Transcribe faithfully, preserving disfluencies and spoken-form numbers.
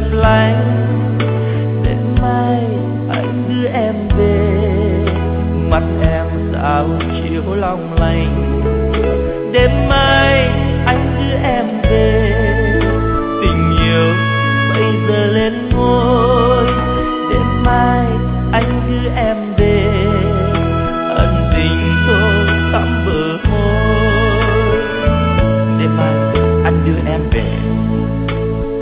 lấp lánh. Đêm mai anh đưa em về, mắt em sao chiếu long lanh. Đêm mai